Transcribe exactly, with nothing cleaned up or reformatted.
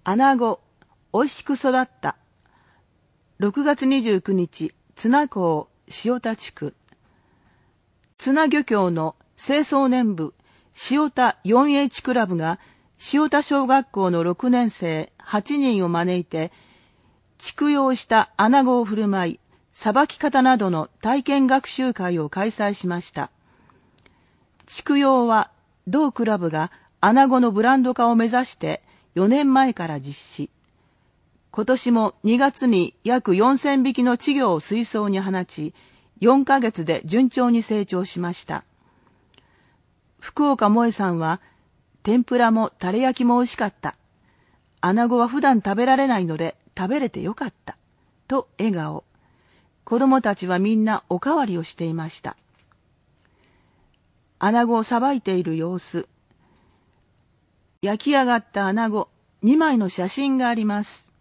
穴子、おいしく育った。ろくがつにじゅうくにち、綱港、塩田地区。綱漁協の青少年部、塩田 フォーエイチ クラブが、塩田小学校のろくねんせいはちにんを招いて、畜養した穴子を振る舞い、さばき方などの体験学習会を開催しました。畜養は、同クラブが穴子のブランド化を目指してよねんまえから実施。今年もにがつに約よんせんびきの稚魚を水槽に放ち、よんかげつで順調に成長しました。福岡萌さんは、天ぷらもタレ焼きも美味しかった。穴子は普段食べられないので食べれてよかった。と笑顔。子供たちはみんなおかわりをしていました。穴子をさばいている様子。焼き上がった穴子、にまいの写真があります。